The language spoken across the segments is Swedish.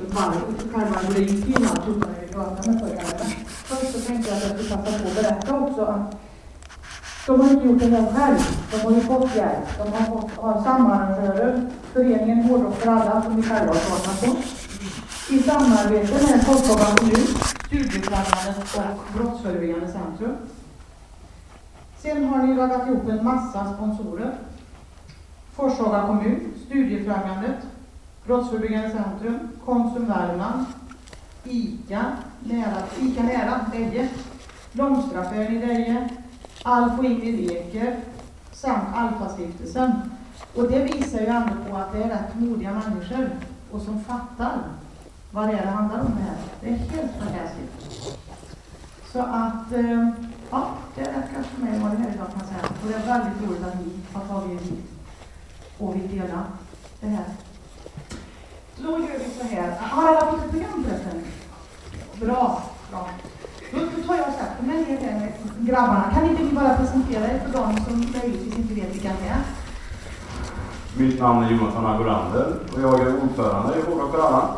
Karman gick in alltihopa när vi pratade med föräldrarna. Först så tänkte jag att jag skulle passa på att berätta också att de har inte gjort det här själv. De har ju fått hjälp. De har fått ha samarrangörer, föreningen Hårdrock för alla, som vi själva har startat på. I samarbete med Forshaga kommun, Studiefrämjandet och Brottsförebyggande centrum. Sen har ni radat ihop en massa sponsorer. Forshaga kommun, Studiefrämjandet, Brottsförebyggande centrum, Konsum Värmland, ICA nära, Deje, Blomsteraffären i Deje, Alf och Ingrid Eker samt Alfa-stiftelsen. Och det visar ju ändå på att det är rätt modiga människor och som fattar vad det är det handlar om det här. Det är helt fantastiskt. Så att, ja, det är rätt kanske för mig vad det här idag kan säga. Och det är väldigt roligt att ni har tagit hit och vill dela det här. Då gör vi så här. Har alla fått ett program förresten? Bra. Då tar jag och sätter mig ner här med grabbarna. Kan inte ni bara presentera er för dem som möjligtvis inte vet vilka det är? Mitt namn är Jonathan Agorander och jag är ordförande i Hårdrock för alla.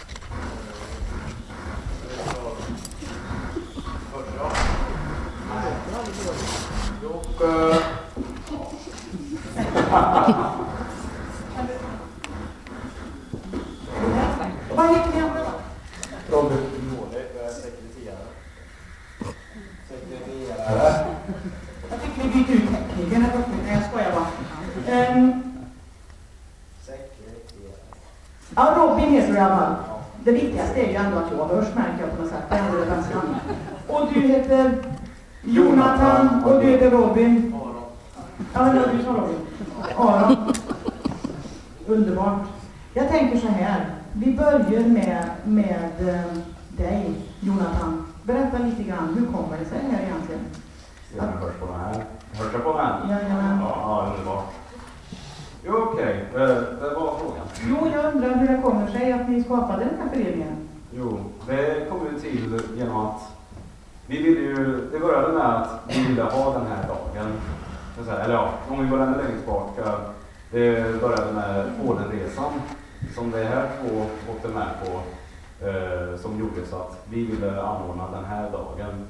Vad heter ni andra då? Robert Måle, jag är sekreterare. Jag tycker vi byter ut tekniken här uppe. Nej, jag skojar bara. Ja, Robin heter du i alla fall. Det viktigaste är ju ändå att jag hörs, märker jag på något sätt. Det är ändå det bästa. Och du heter Jonathan och du heter Robin. Ja, men du sa Robin. Aron. Underbart. Jag tänker så här. Vi börjar med dig, Jonathan. Berätta lite grann, hur kommer det sig här egentligen? Jag hörs på den här. Hörs jag på den här? Ja, underbart. Jo, okej. Det var frågan. Jo, jag undrar hur det kommer sig att ni skapade den här föreningen. Jo, det kom ju till genom att det började med att vi ville ha den här dagen. Eller ja, om vi går ännu längre tillbaka. Det började med Polenresan som det här två åkte med på, som gjorde så att vi ville anordna den här dagen.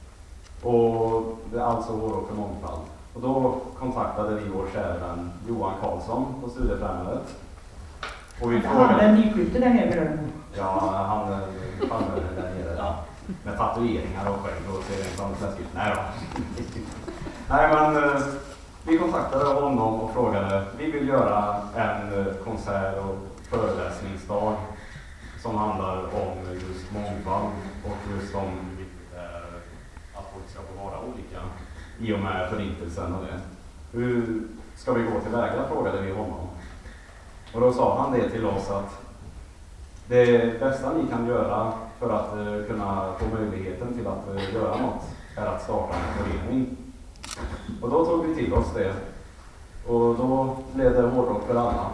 Och det är alltså Hårdrock för mångfald. Och då kontaktade vi vår kära vän Johan Karlsson på Studiefrämjandet. Och vi frågade... Han är nyklyfte där nere. Ja, han är där nere. Ja. Med tatueringar och skägg och ser en sån släskigt. Nej då. Nej, men vi kontaktade honom och frågade, vi vill göra en konsert och föreläsningsdag som handlar om just mångfald och just om att folk ska få vara olika i och med förintelsen och det. Hur ska vi gå tillväga, frågade vi honom. Och då sa han det till oss att det bästa ni kan göra för att kunna få möjligheten till att göra något är att starta en förening. Och då tog vi till oss det. Och då blev det Hårdrock för alla.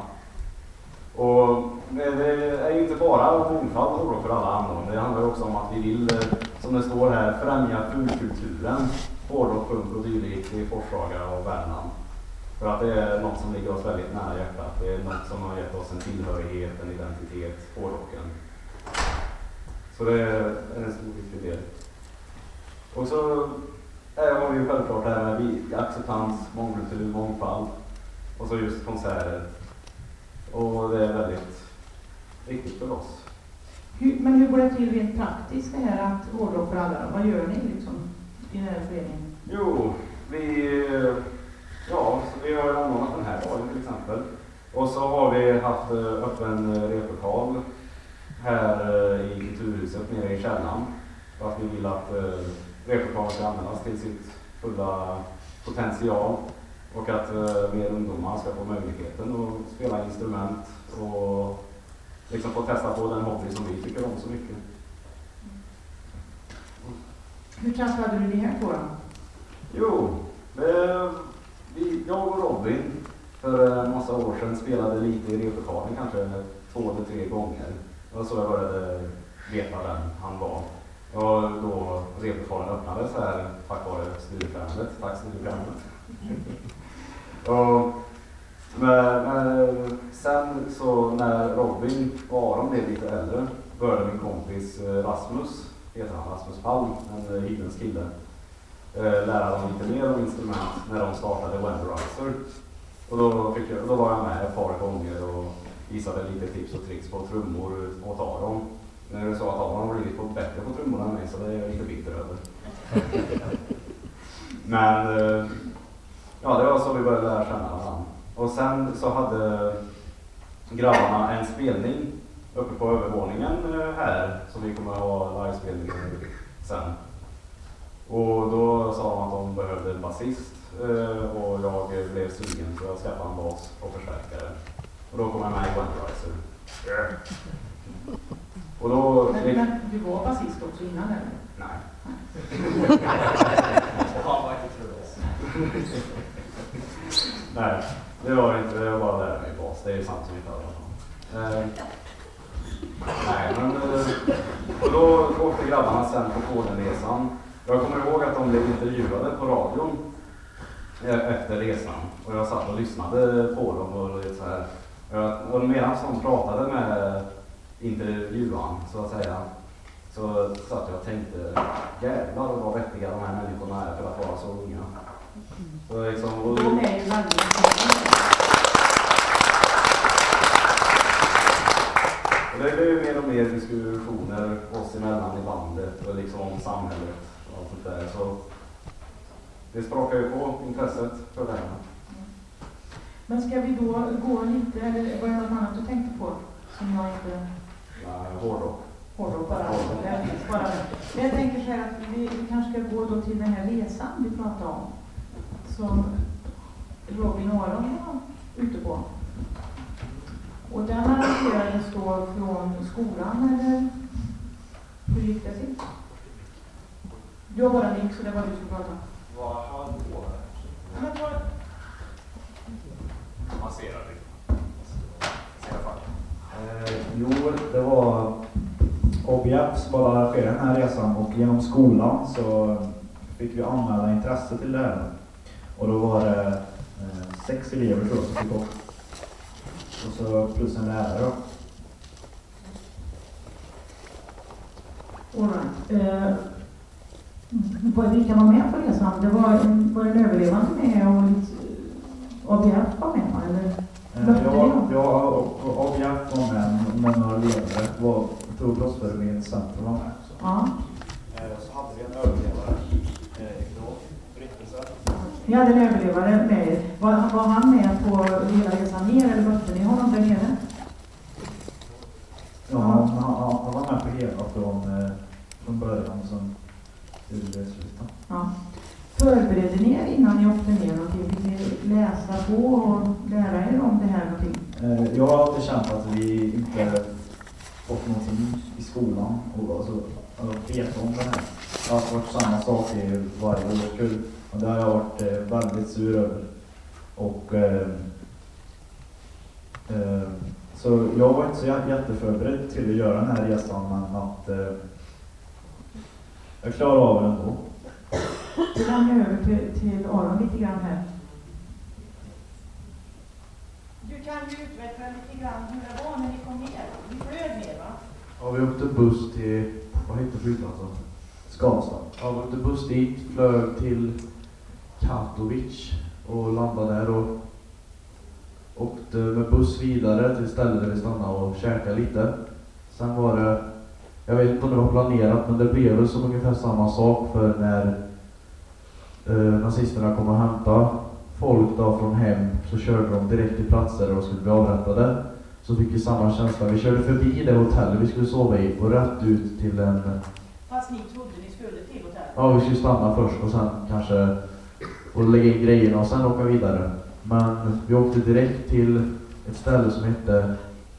Och det är ju inte bara mångfald Hårdrock för alla handlar. Det handlar också om att vi vill, som det står här, främja fulkulturen. Hårdrock, punk och dylikt i Forshaga och Värmland. För att det är något som ligger oss väldigt nära hjärtat. Det är något som har gett oss en tillhörighet, en identitet, hårdrocken. Så det är en stor viktig del. Och så har vi ju självklart det här med acceptans, mångkultur, mångfald. Och så just konserter. Och det är väldigt viktigt för oss. Men hur går det till rent praktiskt det här att Hårdrock för alla? Vad gör ni liksom i den här föreningen? Jo, vi har anordnat den här dagen till exempel. Och så har vi haft öppen replokal här i Kulturhuset nere i källaren. För att vi vill att replokalen ska användas till sitt fulla potential. Och att mer ungdomar ska få möjligheten att spela instrument och liksom få testa på den hobby som vi tycker om så mycket. Hur träffade du det här på då? Jo, jag och Robin för en massa år sedan spelade lite i replokalen, kanske 2 eller 3 gånger. Och så jag började veta vem han var. Och då replokalen öppnades här tack vare Studiefrämjandet. Tack Studiefrämjandet. Och Men sen så när Robin och Aron blev lite äldre började min kompis Rasmus, heter han, Rasmus Palm, en Hidens kille, lära dem lite mer om instrument när de startade Wenderizer. Och då var jag med ett par gånger och visade lite tips och tricks på trummor åt Aron. När det så att Aron har blivit bättre på trummorna än mig, så det är jag lite bitter över. Men ja, det var så vi började lära känna varandra. Och sen så hade grabbarna en spelning uppe på övervåningen här, så vi kommer att ha livespelning sen. Och då sa de att de behövde en basist och jag blev sugen, så jag skaffade en bas och förstärkare. Och då kom jag med i Wenderizer. Yeah. Och då... Men du var basist också innan eller? Nej. Han var inte trus. Nej, det var inte. Jag bara lärde mig bas. Det är sant som inte alla. Nej, men... Och då åkte grabbarna sen på Polenresan. Jag kommer ihåg att de blev intervjuade på radion efter resan. Och jag satt och lyssnade på dem och lite så här. Och medan de pratade med intervjuaren, så att säga, så satt jag och tänkte, jävlar vad vettiga de här människorna är för att vara så unga. Så liksom, och De är ju väldigt och det blev mer och mer diskussioner oss emellan i bandet och liksom om samhället och allt sånt där. Så det sprakar ju på intresset för det här. Men ska vi då gå lite, eller var det något annat du tänkte på som jag inte... Hårdrock. Hårdrock bara. Men jag tänker så här att vi kanske ska gå då till den här resan vi pratade om. Som Robin och Aron var ute på. Och den arrangerades då från skolan, eller hur gick det till? Du har bara link, så det var du som pratade. Vad han då? Man ser det. Jo, det var OBF som bara arrangerade den här resan, och genom skolan så fick vi anmäla intresse till det här. Och då var det 6 elever tror jag som fick åka. Och så plus en lärare då. All right. Vilka var med på resan? Det var en överlevande med och ABF var med, eller? Ja, och ABF var med några ledare. Jag tror Brottsförebyggande Centrum var med. Så. Ja. Så hade vi en överlevare då, berättelse. Ni hade en överlevare med er. Var han med på hela resan ner, eller mötte ni honom där nere? Ja, han var med på hela från början som slutet. Ja. Förberedde ni er innan ni åkte ner någonting? Fick ni läsa på och lära er om det här någonting? Jag har alltid känt att vi inte fått någonting i skolan och alltså, vet om det här. Det har varit samma sak i varje årskull, och det har jag varit väldigt sur över. Och så jag var inte så jätteförberedd till att göra den här resan, men att jag klarar av det ändå. Vi lämnar över till Aron lite grann här. Du kan ju utveckla lite grann hur det var när ni kom ner. Ni flög ner, va? Ja, vi åkte buss till, vad heter flygplatsen? Skavsta. Ja, vi åkte buss dit, flög till Katowice och landade där och åkte med buss vidare till stället där vi stannade och käkade lite. Sen var det, jag vet inte om det var planerat, men det blev väl som ungefär samma sak, för när nazisterna kom och hämtade folk då från hem så körde de direkt till platser och skulle bli avrättade. Så fick vi samma känsla. Vi körde förbi det hotellet vi skulle sova i och rätt ut till en... Fast ni trodde ni skulle till hotellet? Ja, vi skulle stanna först och sen kanske och lägga in grejerna och sen åka vidare. Men vi åkte direkt till ett ställe som hette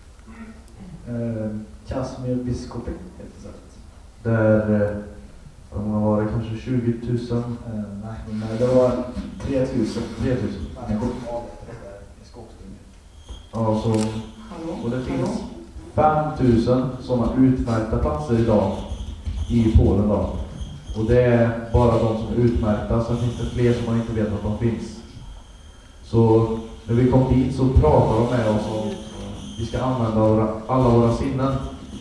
Kazimir Biskopik. Där var det kanske 20 000. Nej, det var 3 000. 3 000. Ja, så, och det finns 5 000 sådana utmärkta platser idag i Polen då. Och det är bara de som är utmärkta, sen finns det fler som man inte vet att de finns. Så när vi kom dit så pratade de med oss om vi ska använda alla våra sinnen.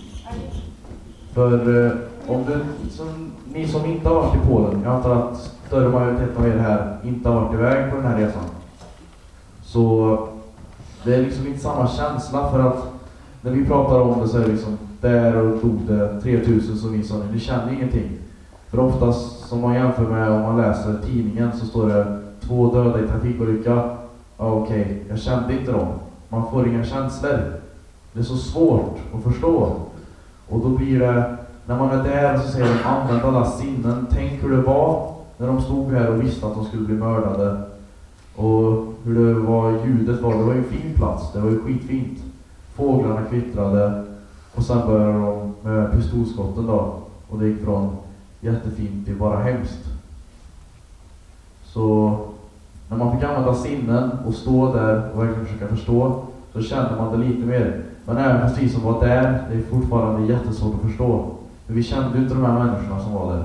För om ni som inte har varit i Polen, jag antar att större majoritet av er här inte har varit iväg på den här resan. Så det är liksom inte samma känsla, för att när vi pratar om det så är det liksom där och dog det 3000 som vi sa, ni känner ingenting. För oftast som man jämför med om man läser tidningen så står det 2 döda i trafikolycka. Ja, okej, jag kände inte dem. Man får inga känslor. Det är så svårt att förstå. Och då blir det, när man är där så säger de använd alla sinnen. Tänk hur det var när de stod här och visste att de skulle bli mördade. Och hur det var, ljudet var, det var ju en fin plats. Det var ju skitfint. Fåglarna kvittrade. Och sen började de med pistolskotten då. Och det gick från jättefint till bara hemskt. Så när man fick använda sinnen och stå där och verkligen försöka förstå, så kände man det lite mer. Men även fast vi som var där, det är fortfarande jättesvårt att förstå. För vi kände ju inte de här människorna som var där.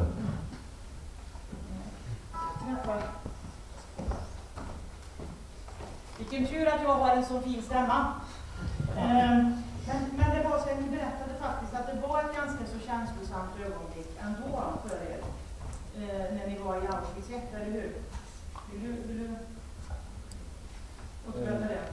Vilken tur att jag har en så fin stämma. Men det var så att ni berättade faktiskt att det var ett ganska så känslosamt ögonblick ändå för er. När ni var i Auschwitz, eller hur? Vill du återberätta det?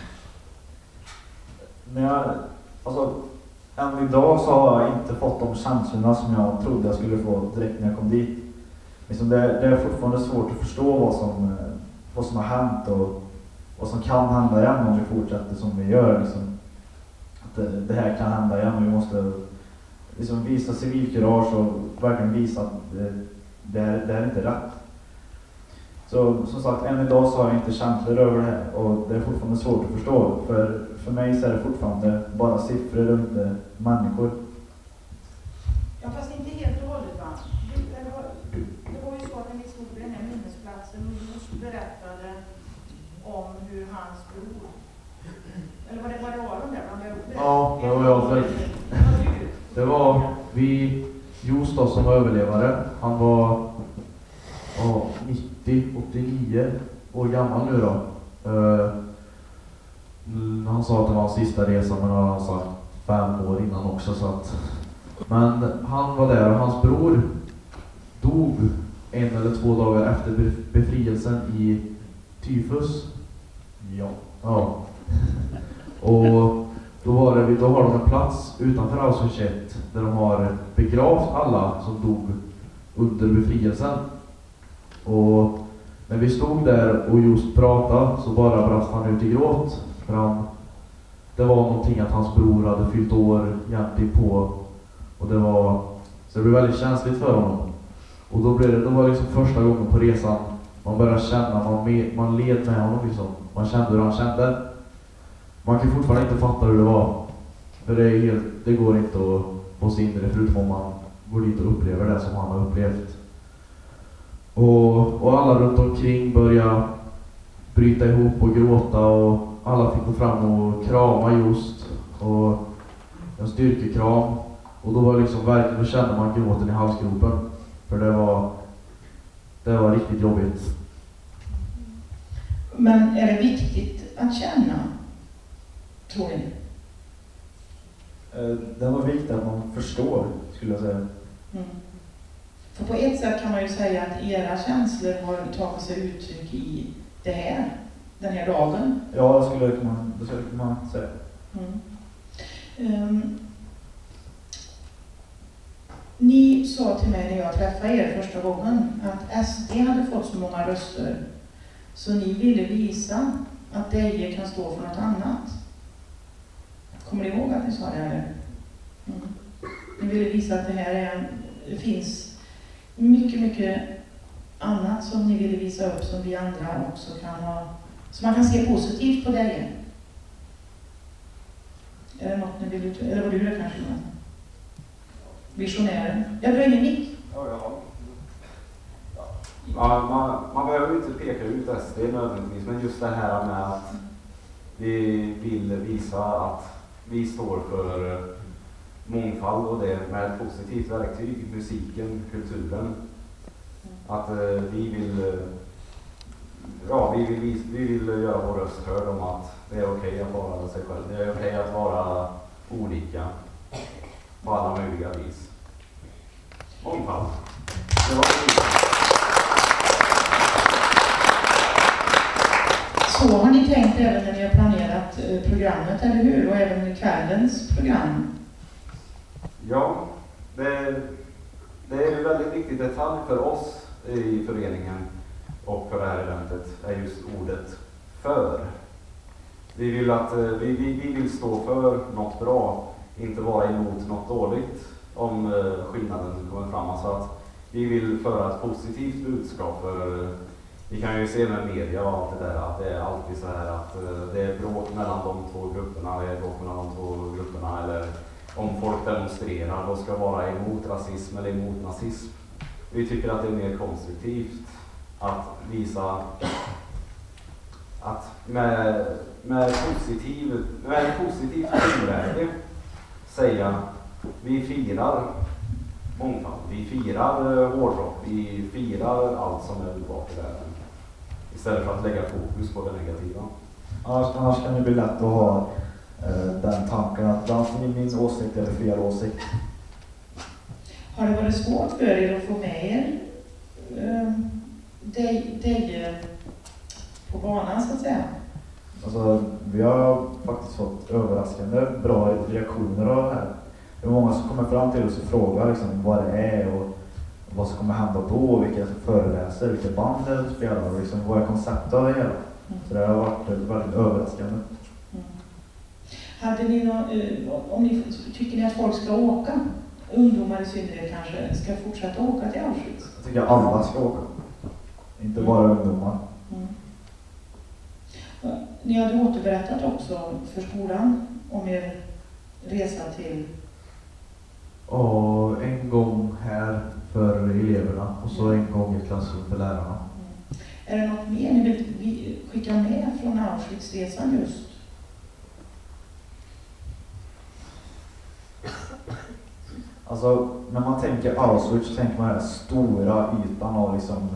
Än idag så har jag inte fått de känslorna som jag trodde jag skulle få direkt när jag kom dit. Liksom det är fortfarande svårt att förstå vad som har hänt och vad som kan hända igen om vi fortsätter som vi gör. Liksom. Att det här kan hända igen. Vi måste liksom visa civilkurage och verkligen visa att det är inte rätt. Så som sagt, än idag så har jag inte känslor över det här, och det är fortfarande svårt att förstå. För mig så är det fortfarande bara siffror och inte människor. Ja, fast inte helt och hållet, va? Det var ju så att när vi stod på den här minnesplatsen och just berättade om hur hans bror, eller vad det var de där bland er? Ja, det var jag. Det var vi, just då som överlevare. Han var 89 år gammal nu då. Han sa att det var hans sista resa, men han har sagt 5 år innan också. Så att, men han var där och hans bror dog 1 eller 2 dagar efter befrielsen i tyfus. Ja. Och då har de en plats utanför Auschwitz där de har begravt alla som dog under befrielsen. Och när vi stod där och just pratade så bara brast han ut i gråt. För det var någonting att hans bror hade fyllt år jämt på. Och så det blev väldigt känsligt för honom. Och då var det liksom första gången på resan man började känna, man led med honom liksom. Man kände hur han kände. Man kan fortfarande inte fatta hur det var. För det går inte att få sig in i det, förutom om man går dit och upplever det som han har upplevt. Och alla runt omkring började bryta ihop och gråta, och alla fick gå fram och krama just, och en styrkekram. Och då var det liksom verkligen, då kände man gråten i halsgropen. För det var riktigt jobbigt. Men är det viktigt att känna, tror ni? Det var viktigt att man förstår, skulle jag säga. Mm. För på ett sätt kan man ju säga att era känslor har tagit sig uttryck i den här dagen. Ja, det skulle man säga. Ni sa till mig när jag träffade er första gången att SD hade fått så många röster så ni ville visa att Deje kan stå för något annat. Kommer ni ihåg att ni sa det här? Ni ville visa att det finns mycket, mycket annat som ni ville visa upp som vi andra också kan ha, så man kan se positivt på Deje. Är det något ni vill eller var du det kanske? Visionären. Jag drar ingen mick. Man behöver inte peka ut SD nödvändigtvis, men just det här med att vi vill visa att vi står för mångfald, och det med ett positivt verktyg, musiken, kulturen. Att vi vill ja, vi vill göra vår röst hörd om att det är okej att vara sig själv. Det är okej att vara olika på alla möjliga vis. Mångfald. Det var Så har ni tänkt även när ni har planerat programmet, eller hur? Och även kvällens program? Ja, det är en väldigt viktig detalj för oss i föreningen och för det här eventet är just ordet för. Vi vill att vi vill stå för något bra, inte vara emot något dåligt om skillnaden kommer fram. Alltså att vi vill föra ett positivt budskap. För vi kan ju se med media och allt det där att det är alltid så här att det är bråk mellan de två grupperna, det är bråk mellan de två grupperna, eller om folk demonstrerar då ska vara emot rasism eller emot nazism. Vi tycker att det är mer konstruktivt att visa att med positivt tonläge säga vi firar mångfald, vi firar hårdrock, vi firar allt som är underbart i världen. Istället för att lägga fokus på det negativa. Annars kan det bli lätt att ha den tanken att antingen min åsikt eller fel åsikt. Har det varit svårt för er att få med er dig på banan så att säga? Alltså, vi har faktiskt fått överraskande bra reaktioner av det här. Det är många som kommer fram till oss och frågar liksom, vad det är och vad som kommer hända då, vilka som föreläser, vilka band det spelar och liksom, vad är konceptet av det hela. Så det har varit väldigt överraskande. Hade ni tycker ni att folk ska åka? Ungdomar i synnerhet kanske ska fortsätta åka till Auschwitz? Jag tycker att alla ska åka. Inte bara ungdomar. Ni hade återberättat också för skolan om er resa till... Och en gång här för eleverna och så en gång i klassrum för lärarna. Är det något mer ni vill skicka med från Auschwitz-resan just? Alltså, när man tänker Auschwitz så tänker man den stora ytan av liksom,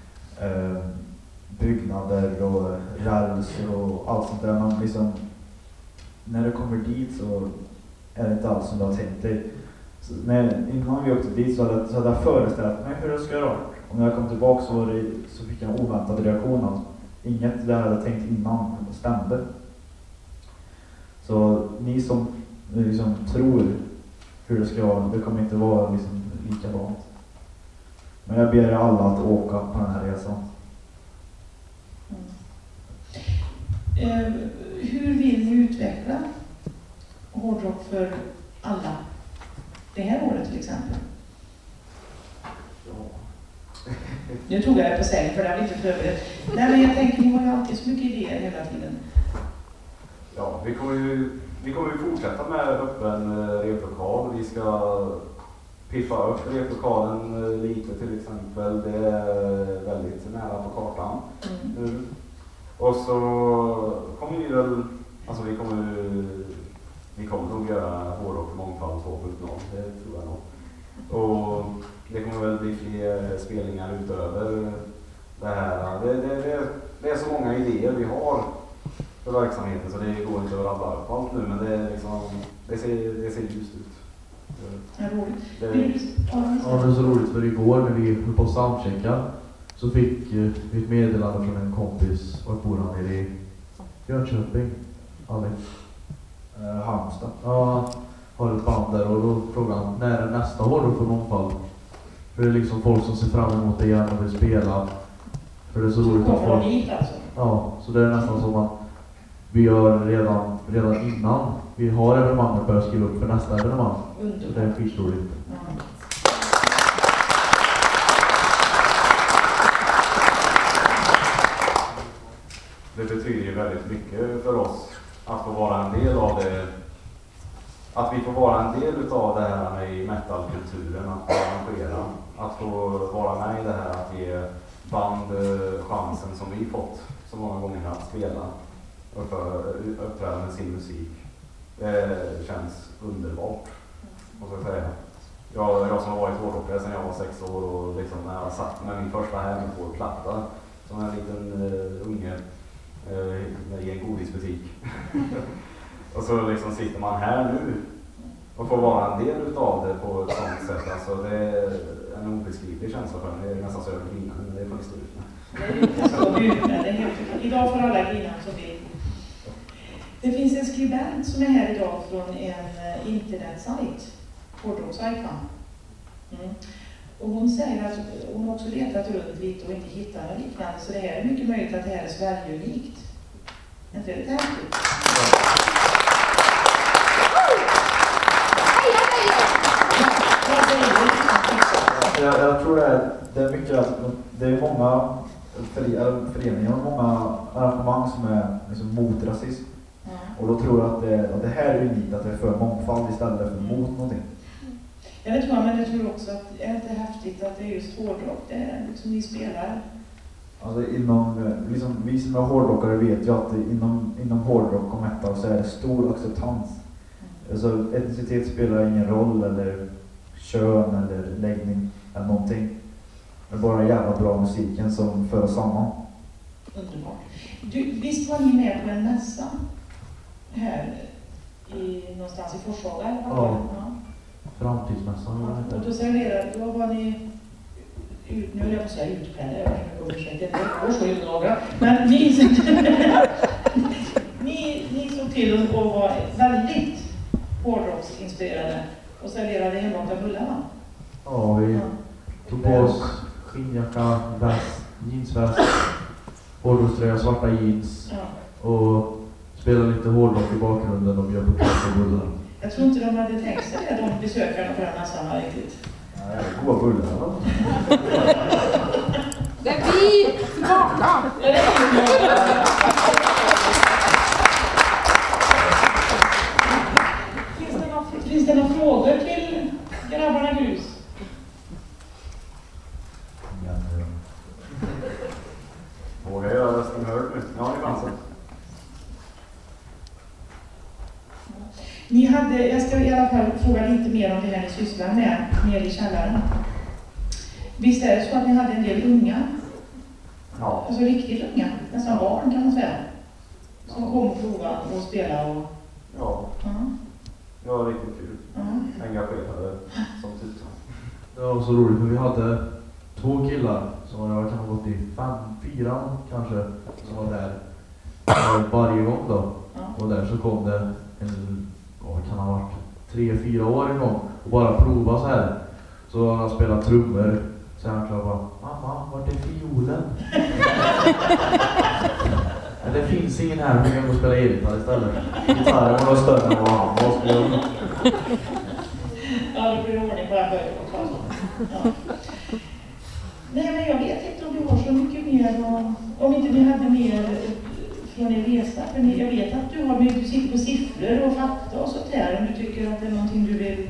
byggnader och räls och allt sånt där. Man liksom, när du kommer dit så är det inte alls som du har tänkt dig. Så innan vi åkte dit så hade jag föreställt mig hur det skulle vara. Och när jag kom tillbaka så fick jag en oväntad reaktion att inget det jag hade tänkt innan stämde. Så ni som liksom tror hur det ska vara, det kommer inte vara liksom likadant. Men jag ber er alla att åka på den här resan. Hur vill ni utveckla hårdrock för alla? Det här året till exempel. Nu tog jag det på sängen för det var inte förberett. Nej, men jag tänker, ni har ju alltid så mycket idéer hela tiden. Ja, vi kommer ju fortsätta med öppen replokal. Vi ska piffa upp replokalen lite till exempel. Det är väldigt nära på kartan nu. Och så kommer vi väl, alltså vi kommer nog göra hårdrock mångfald 2.0, det tror jag nog. Och det kommer väl bli fler spelningar utöver det här. Det är så många idéer vi har för verksamheten så det går inte att rabbla upp allt nu, men det är liksom, det ser ljust ut. Ja, roligt. Det är så roligt för igår när vi höll på att soundchecka så fick vi ett meddelande från en kompis och bor han nere i Jönköping, Alex. Halmstad. Ja, har ett band där och då frågade han när är nästa hårdrock för mångfald? För det är liksom folk som ser fram emot det igen och vill spela. För det är så roligt att folk... Alltså. Ja, så det är nästan som att vi gör redan innan vi har evenemanget börjat skriva upp för nästa evenemang. Så det är skitroligt. Det betyder ju väldigt mycket för oss att få vara en del av det. Att vi får vara en del utav det här med metalkulturen, att arrangera. Att få vara med i det här, att ge band chansen som vi fått så många gånger att spela och uppträda med sin musik. Det känns underbart, måste jag säga. Jag som har varit hårdrockare sedan jag var 6 år och liksom när jag satt med min första hemmaplatta som en liten unge i en godisbutik. Och så liksom sitter man här nu och får vara en del utav det på ett sånt sätt. Alltså det är en obeskrivlig känsla för mig. Det är nästan så jag vill grina, men det är faktiskt ut med. Det är helt okej. Idag får alla grina som vill. Det finns en skribent som är här idag från en internetsajt, hårdrockssajt. Och hon säger att hon också letat runt lite och inte hittat något liknande. Så det här är mycket möjligt att det här är Sverige-unikt. Är inte det häftigt? Jag tror det är mycket att det är många föreningar och många arrangemang som är liksom mot rasism. Och då tror jag att det här är unikt, att det är för mångfald istället för mot någonting. Ja, det tror jag, men jag tror också att det är inte häftigt att det är just hårdrock, det är liksom ni spelar. Alltså liksom, vi som är hårdrockare vet ju att inom hårdrock och metal så är det stor acceptans. Alltså etnicitet spelar ingen roll, eller kön eller läggning eller någonting. Det är bara jävla bra musiken som för oss samman. Underbart. Visst var ni med på en mässa här någonstans i Forshaga? Ja. Framtidsmässan. Och då serverade, då var ni nu är jag på att säga utklädda, jag ursäkta, det går så ju några. Men ni såg till att vara väldigt hårdrocksinspirerade och serverade hemmakta bullar, va? Ja, vi tog på oss skinnjacka, väst, jeansväst, hårdrockströja, svarta jeans och spelade lite hårdrock i bakgrunden och bjöd på kaffe och bullar. Jag tror inte de hade tänkt sig det, de besökarna på den mässan riktigt. Nej, goda bullar. Det är vi smarta! Finns det några frågor till grabbarna Grus? Vågar jag göra rösten hörd nu? Ja, det fanns det. Ni hade, jag ska i alla fall fråga lite mer om det här ni sysslar med nere i källaren. Visst är det så att ni hade en del unga? Ja. Alltså riktigt unga, nästan barn kan man säga. Som kom och provade och spela och... Ja. Det var riktigt kul. Engagerade som tusan. Det var så roligt för vi hade 2 killar som jag kan ha gått i 4 kanske som var där varje gång då. Och där så kom det vad kan ha varit 3-4 år en gång och bara prova så här. Så han spelade trummor. Så han bara, mamma, vart är fiolen? Men det finns ingen här, vi kan gå och spela elgitarr istället. Gitarren var större än vad han var. Ja, det blir ordning på det här ja. Nej, men jag vet inte om du har så mycket mer om inte ni hade mer från er resa. För jag vet att du sitter på siffror och fakta och sånt där. Om du tycker att det är någonting du vill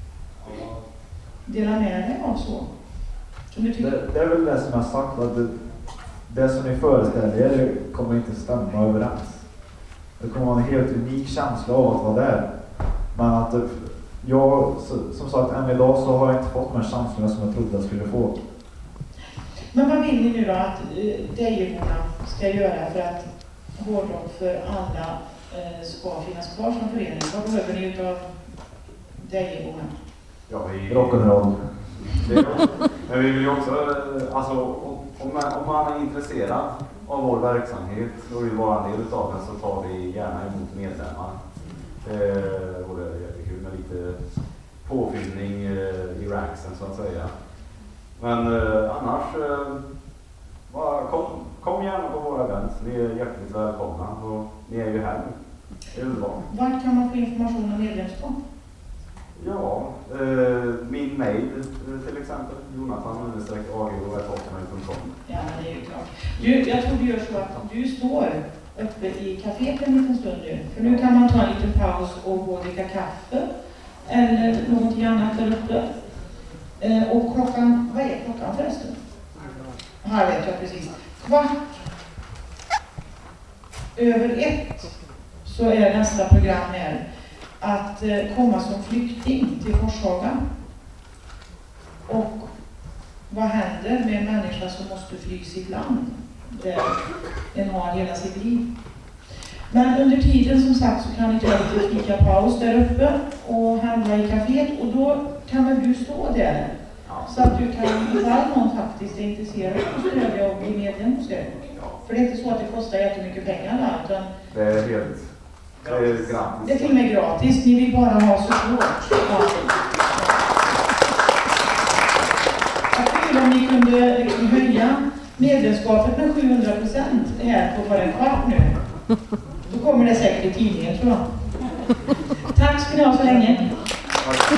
dela med dig av så. Det är väl det som jag har sagt, att det som ni föreställer er kommer inte stämma överens. Det kommer vara en helt unik känsla av att vara där. Men att jag, som sagt, än idag så har jag inte fått de här känslorna som jag trodde jag skulle få. Men vad vill ni nu då att Dejeborna ska göra för att hårdrock för alla ska finnas kvar som förening? Vad behöver ni utav Dejeborna? Ja, rock'n'roll. Men vi vill ju också, alltså om man är intresserad av vår verksamhet och vill vara en del utav den, så tar vi gärna emot medlemmar. Det vore jättekul med lite påfyllning i ranksen så att säga. Men annars, kom gärna på våra event. Ni är hjärtligt välkomna och ni är ju här nu. Det är underbart. Vart kan man få information om medlemskap? Ja, min mail till exempel, jonathan_agro@hotmail.com. Ja, det är ju klart. Jag tror du gör så att du står uppe i kaféet en liten stund nu. För nu kan man ta en liten paus och gå och dricka kaffe eller någonting annat där uppe. Och klockan, vad är klockan förresten? Här vet jag precis. 1:15 så är nästa program här. Att komma som flykting till Forshaga. Och vad händer med en människa som måste fly sitt land? där en har hela sitt liv. Men under tiden som sagt så kan ni ta lite fika-paus där uppe och handla i kaféet, och då kan väl du stå där så att du kan, ifall någon faktiskt är intresserad av att stödja och bli medlem hos dig. För det är inte så att det kostar jättemycket pengar där, utan Det är helt gratis. det är till och med gratis. Ni vill bara ha support. Jag skulle om ni kunde liksom höja medlemskapet med 700% här på bara en kvart nu. Då kommer det säkert i tidningen, tror jag. Tack ska ni ha så länge.